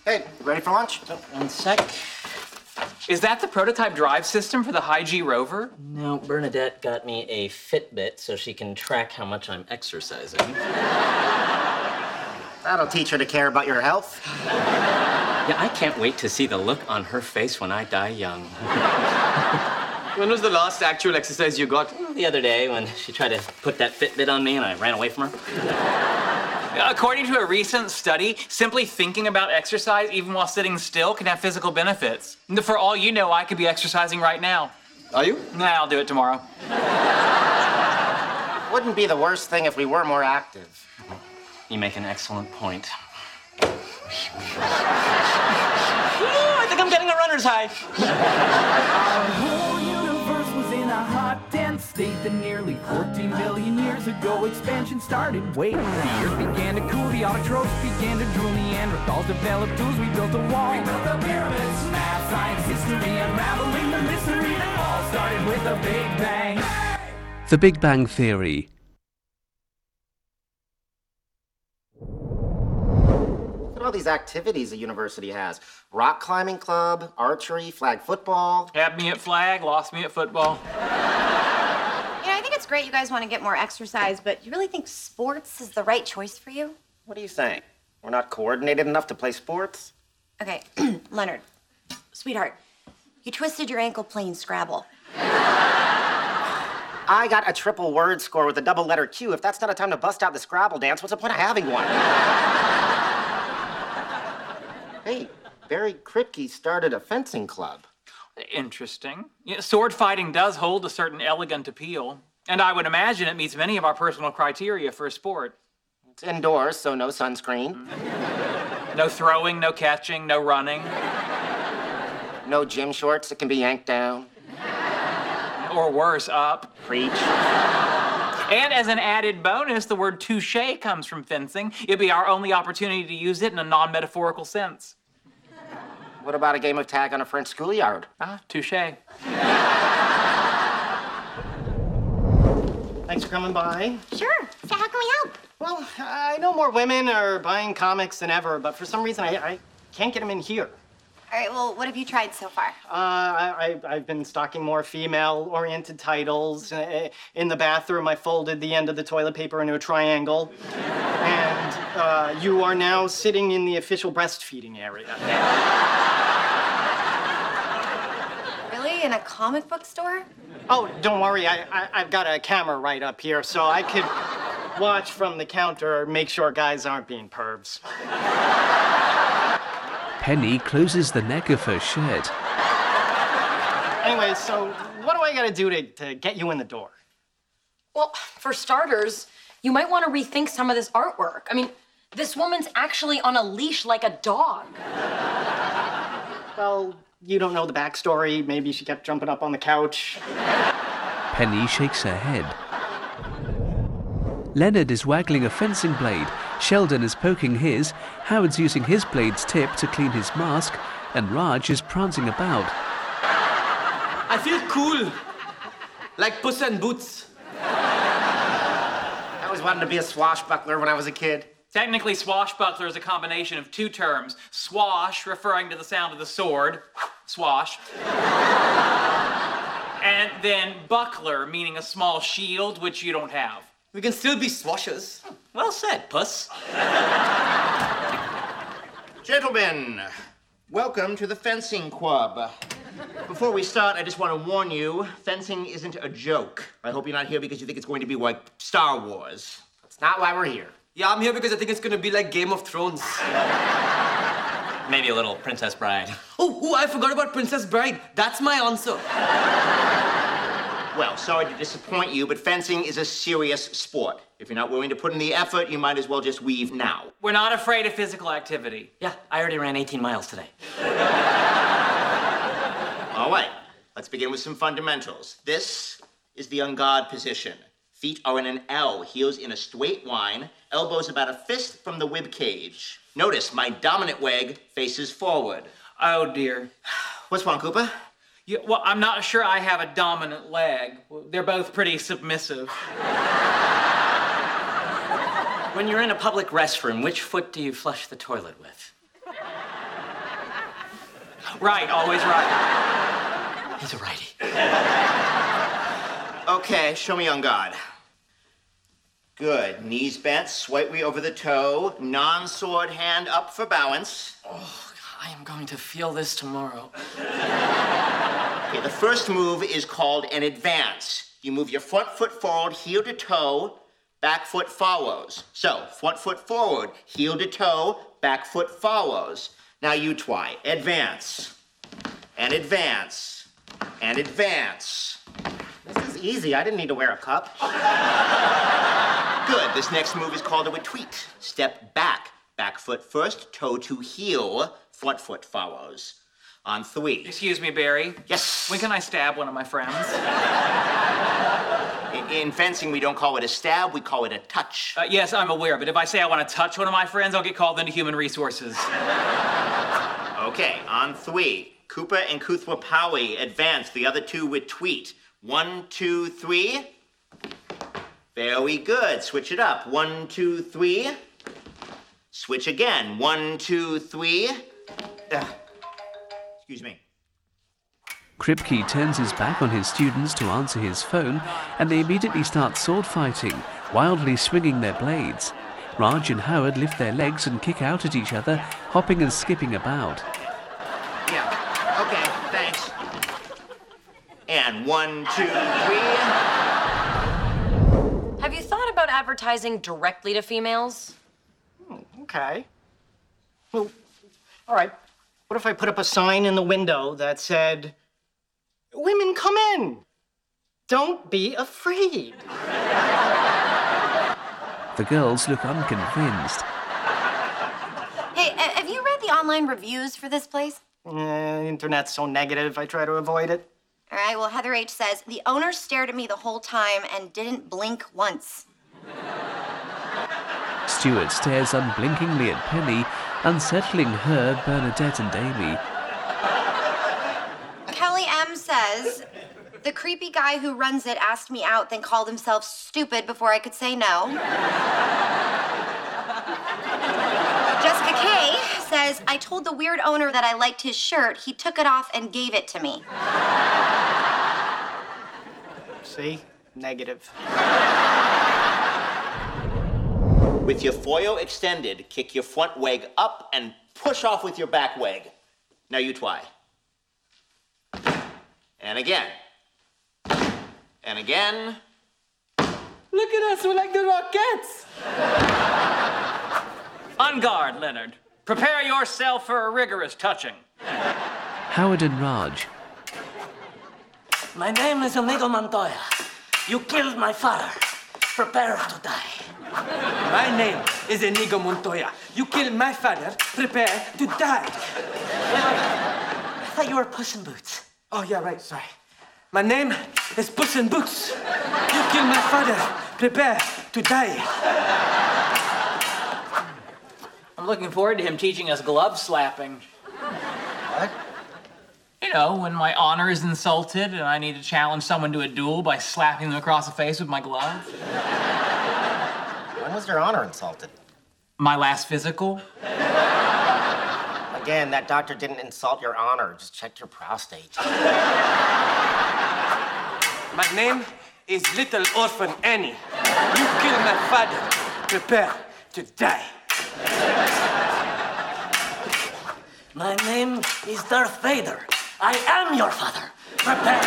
Hey, ready for lunch? Oh, one sec. Is that the prototype drive system for the High-G rover? No, Bernadette got me a Fitbit so she can track how much I'm exercising. That'll teach her to care about your health. Yeah, I can't wait to see the look on her face when I die young. When was the last actual exercise you got? The other day when she tried to put that Fitbit on me and I ran away from her. According to a recent study, simply thinking about exercise, even while sitting still, can have physical benefits. For all you know, I could be exercising right now. Are you? Nah, I'll do it tomorrow. Wouldn't be the worst thing if we were more active. You make an excellent point. Ooh, I think I'm getting a runner's high. Our whole universe was in a hot, dense state that nearly 14 billion years ago expansion started. Wait, the earth began to cool, the autotrophs began to drool, Neanderthals developed tools, we built a wall. We built the pyramids, math, science, history, unraveling the mystery that all started with a Big Bang. The Big Bang Theory. Look at all these activities the university has. Rock climbing club, archery, flag football. Had me at flag, lost me at football. I think it's great you guys want to get more exercise, but you really think sports is the right choice for you? What are you saying? We're not coordinated enough to play sports? Okay, Leonard, sweetheart, you twisted your ankle playing Scrabble. I got a triple word score with a double letter Q. If that's not a time to bust out the Scrabble dance, what's the point of having one? Hey, Barry Kripke started a fencing club. Interesting. Yeah, sword fighting does hold a certain elegant appeal, and I would imagine it meets many of our personal criteria for a sport. It's indoors, so no sunscreen. No throwing, no catching, no running. No gym shorts that can be yanked down. Or worse, up. Preach. And as an added bonus, the word touche comes from fencing. It'd be our only opportunity to use it in a non-metaphorical sense. What about a game of tag on a French schoolyard? Ah, touche. Thanks for coming by. Sure, so how can we help? Well, I know more women are buying comics than ever, but for some reason I can't get them in here. All right, well, what have you tried so far? I've been stocking more female-oriented titles. In the bathroom, I folded the end of the toilet paper into a triangle. And you are now sitting in the official breastfeeding area. Really? In a comic book store? Oh, don't worry. I've got a camera right up here, so I could watch from the counter, make sure guys aren't being pervs. Penny closes the neck of her shirt. Anyway, so what do I gotta do to get you in the door? Well, for starters, you might want to rethink some of this artwork. I mean, this woman's actually on a leash like a dog. Well, you don't know the backstory. Maybe she kept jumping up on the couch. Penny shakes her head. Leonard is waggling a fencing blade. Sheldon is poking his. Howard's using his blade's tip to clean his mask. And Raj is prancing about. I feel cool. Like Puss in Boots. I always wanted to be a swashbuckler when I was a kid. Technically, swashbuckler is a combination of two terms. Swash, referring to the sound of the sword, swash. And then buckler, meaning a small shield, which you don't have. We can still be swashers. Well said, Puss. Gentlemen, welcome to the Fencing Club. Before we start, I just want to warn you, fencing isn't a joke. I hope you're not here because you think it's going to be like Star Wars. That's not why we're here. Yeah, I'm here because I think it's gonna be like Game of Thrones. Maybe a little Princess Bride. Oh, I forgot about Princess Bride. That's my answer. Well, sorry to disappoint you, but fencing is a serious sport. If you're not willing to put in the effort, you might as well just leave now. We're not afraid of physical activity. Yeah, I already ran 18 miles today. All right, let's begin with some fundamentals. This is the en garde position. Feet are in an L, heels in a straight line, elbows about a fist from the rib cage. Notice my dominant leg faces forward. Oh, dear. What's wrong, Cooper? Yeah, well, I'm not sure I have a dominant leg. They're both pretty submissive. When you're in a public restroom, which foot do you flush the toilet with? Right, always right. He's a righty. Okay, show me on guard. Good. Knees bent, swipe way over the toe, non-sword hand up for balance. Oh, I am going to feel this tomorrow. Okay, the first move is called an advance. You move your front foot forward, heel to toe, back foot follows. So, front foot forward, heel to toe, back foot follows. Now you try. Advance. And advance. And advance. This is easy. I didn't need to wear a cup. Good. This next move is called a retreat. Step back. Back foot first, toe to heel, front foot follows. On 3. Excuse me, Barry. Yes. When can I stab one of my friends? In fencing, we don't call it a stab, we call it a touch. Yes, I'm aware, but if I say I want to touch one of my friends, I'll get called into human resources. Okay, on 3. Koopa and Kuthwa Powie advance, the other two retreat. 1, 2, 3. Very good. Switch it up. 1, 2, 3. Switch again. 1, 2, 3. Excuse me. Kripke turns his back on his students to answer his phone, and they immediately start sword fighting, wildly swinging their blades. Raj and Howard lift their legs and kick out at each other, hopping and skipping about. Yeah. Okay, thanks. And 1, 2, 3. Have you thought about advertising directly to females? Okay. Well, all right. What if I put up a sign in the window that said, "Women, come in. Don't be afraid." The girls look unconvinced. Hey, have you read the online reviews for this place? Internet's so negative, I try to avoid it. All right, well, Heather H. says, the owner stared at me the whole time and didn't blink once. Stuart stares unblinkingly at Penny, unsettling her, Bernadette and Amy. Kelly M. says, the creepy guy who runs it asked me out, then called himself stupid before I could say no. Jessica K. says, I told the weird owner that I liked his shirt. He took it off and gave it to me. See? Negative. With your foil extended, kick your front leg up and push off with your back leg. Now you try. And again. And again. Look at us, we're like the Rockettes. On guard, Leonard. Prepare yourself for a rigorous touching. Howard and Raj. My name is Inigo Montoya. You killed my father. Prepare to die. My name is Inigo Montoya. You killed my father. Prepare to die. I thought you were Puss in Boots. Oh, yeah, right, sorry. My name is Puss in Boots. You killed my father. Prepare to die. I'm looking forward to him teaching us glove slapping. What? You know, when my honor is insulted and I need to challenge someone to a duel by slapping them across the face with my glove. When was your honor insulted? My last physical. Again, that doctor didn't insult your honor. Just checked your prostate. My name is Little Orphan Annie. You killed my father. Prepare to die. My name is Darth Vader. I am your father. Prepare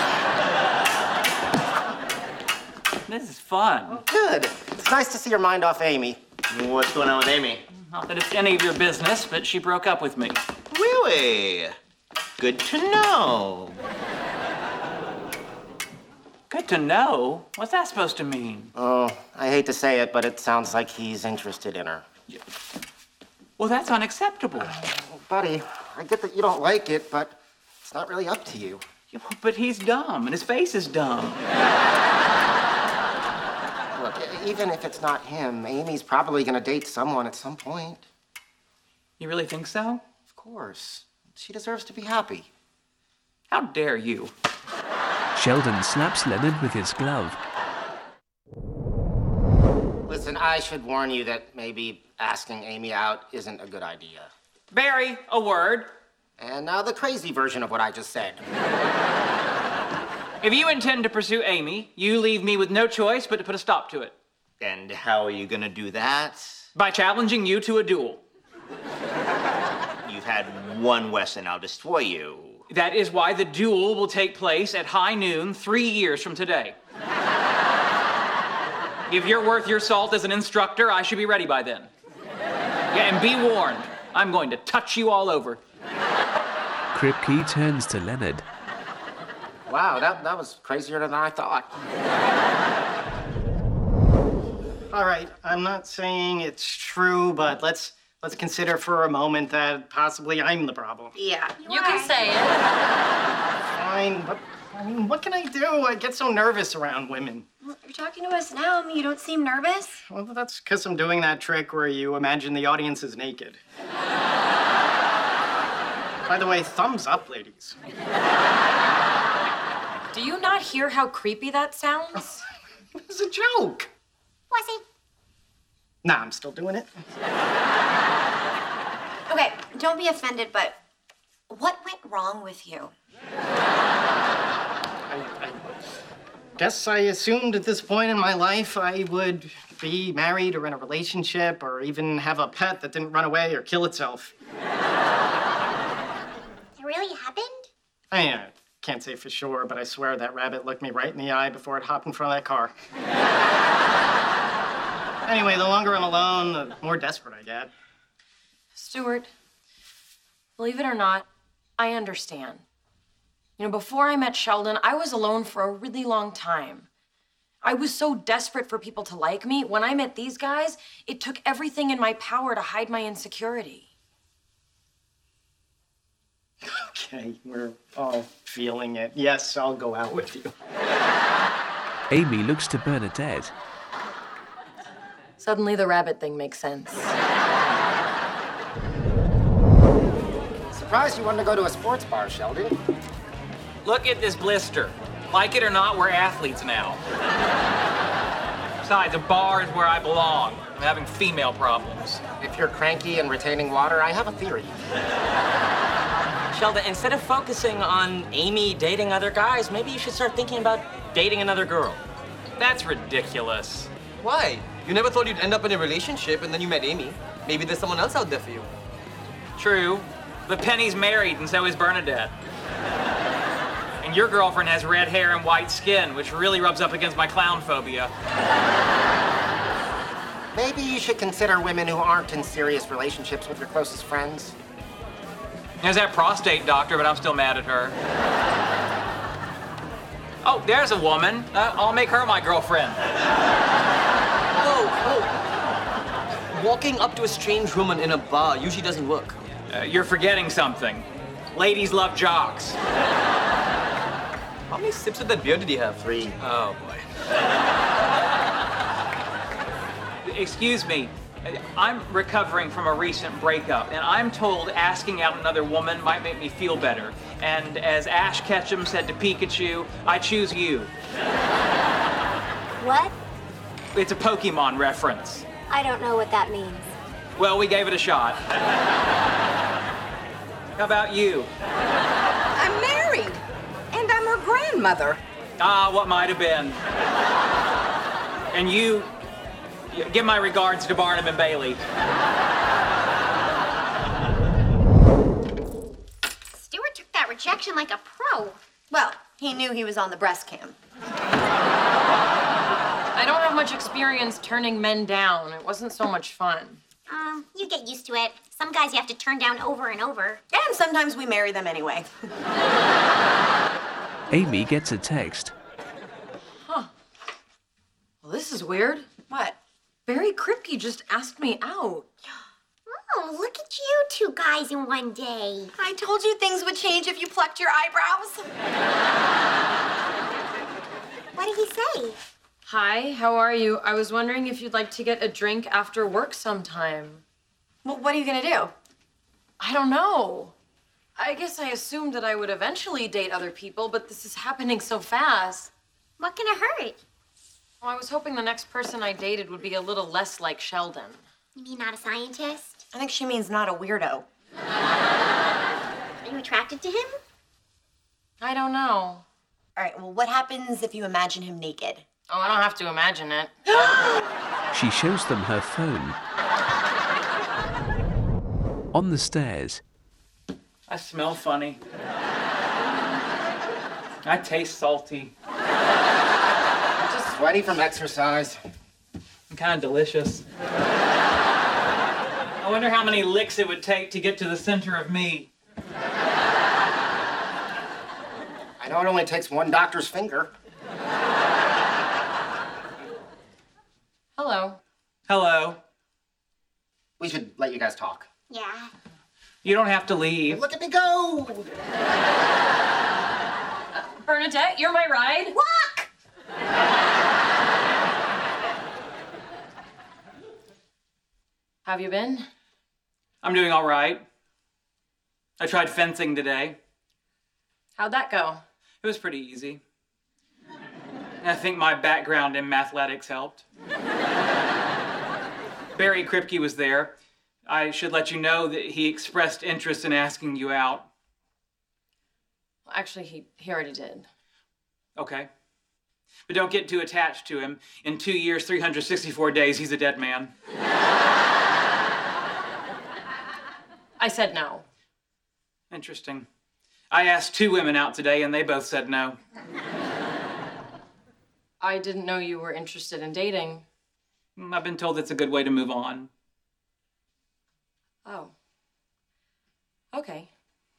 to die. This is fun. Good. It's nice to see your mind off Amy. What's going on with Amy? Not that it's any of your business, but she broke up with me. Really? Good to know. Good to know? What's that supposed to mean? Oh, I hate to say it, but it sounds like he's interested in her. Well, that's unacceptable. Buddy, I get that you don't like it, but it's not really up to you. Yeah, but he's dumb, and his face is dumb. Look, even if it's not him, Amy's probably gonna date someone at some point. You really think so? Of course. She deserves to be happy. How dare you? Sheldon slaps Leonard with his glove. Listen, I should warn you that maybe asking Amy out isn't a good idea. Barry, a word. And now the crazy version of what I just said. If you intend to pursue Amy, you leave me with no choice but to put a stop to it. And how are you gonna do that? By challenging you to a duel. You've had one Wesson, I'll destroy you. That is why the duel will take place at high noon 3 years from today. If you're worth your salt as an instructor, I should be ready by then. Yeah, and be warned, I'm going to touch you all over. Kripke turns to Leonard. Wow, that was crazier than I thought. All right, I'm not saying it's true, but let's consider for a moment that possibly I'm the problem. Yeah, you can say it. Fine, but I mean, what can I do? I get so nervous around women. Well, you're talking to us now. You don't seem nervous. Well, that's because I'm doing that trick where you imagine the audience is naked. By the way, thumbs up, ladies. Do you not hear how creepy that sounds? It was a joke. Was he? Nah, I'm still doing it. Okay, don't be offended, but what went wrong with you? I guess I assumed at this point in my life I would be married or in a relationship or even have a pet that didn't run away or kill itself. It really happened? I can't say for sure, but I swear that rabbit looked me right in the eye before it hopped in front of that car. Anyway, the longer I'm alone, the more desperate I get. Stuart, believe it or not, I understand. You know, before I met Sheldon, I was alone for a really long time. I was so desperate for people to like me. When I met these guys, it took everything in my power to hide my insecurity. Okay, we're all feeling it. Yes, I'll go out with you. Amy looks to Bernadette. Suddenly the rabbit thing makes sense. Surprised you wanted to go to a sports bar, Sheldon. Look at this blister. Like it or not, we're athletes now. Besides, a bar is where I belong. I'm having female problems. If you're cranky and retaining water, I have a theory. Sheldon, instead of focusing on Amy dating other guys, maybe you should start thinking about dating another girl. That's ridiculous. Why? You never thought you'd end up in a relationship and then you met Amy. Maybe there's someone else out there for you. True, but Penny's married and so is Bernadette. And your girlfriend has red hair and white skin, which really rubs up against my clown phobia. Maybe you should consider women who aren't in serious relationships with your closest friends. There's that prostate doctor, but I'm still mad at her. Oh, there's a woman. I'll make her my girlfriend. Whoa. Walking up to a strange woman in a bar usually doesn't work. You're forgetting something. Ladies love jocks. How many sips of that beer did he have? 3. Oh, boy. Excuse me. I'm recovering from a recent breakup, and I'm told asking out another woman might make me feel better. And as Ash Ketchum said to Pikachu, I choose you. What? It's a Pokemon reference. I don't know what that means. Well, we gave it a shot. How about you? I'm married, and I'm her grandmother. Ah, what might have been. And you, give my regards to Barnum and Bailey. Stuart took that rejection like a pro. Well, he knew he was on the breast cam. I don't have much experience turning men down. It wasn't so much fun. You get used to it. Some guys you have to turn down over and over. And sometimes we marry them anyway. Amy gets a text. Well, this is weird. What? Barry Kripke just asked me out. Oh, look at you two guys in one day. I told you things would change if you plucked your eyebrows. What did he say? Hi, how are you? I was wondering if you'd like to get a drink after work sometime. Well, what are you gonna do? I don't know. I guess I assumed that I would eventually date other people, but this is happening so fast. What can it hurt? Well, I was hoping the next person I dated would be a little less like Sheldon. You mean not a scientist? I think she means not a weirdo. you attracted to him? I don't know. All right, well, what happens if you imagine him naked? Oh, I don't have to imagine it. She shows them her phone. On the stairs, I smell funny. I taste salty. I'm just sweaty from exercise. I'm kind of delicious. I wonder how many licks it would take to get to the center of me. I know it only takes one doctor's finger. Hello. Hello. We should let you guys talk. Yeah. You don't have to leave. Look at me go! Bernadette, you're my ride. Walk! Have you been? I'm doing all right. I tried fencing today. How'd that go? It was pretty easy. I think my background in mathletics helped. Barry Kripke was there. I should let you know that he expressed interest in asking you out. Well, actually, he already did. Okay. But don't get too attached to him. In 2 years, 364 days, he's a dead man. I said no. Interesting. I asked 2 women out today, and they both said no. I didn't know you were interested in dating. I've been told it's a good way to move on. Oh. Okay.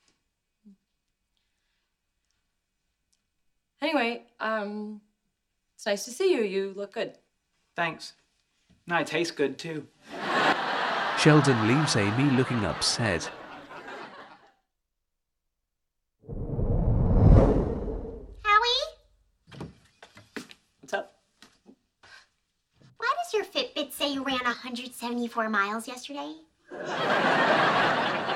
Anyway, it's nice to see you. You look good. Thanks. And I taste good, too. Sheldon leaves Amy looking upset. Howie? What's up? Why does your Fitbit say you ran 174 miles yesterday?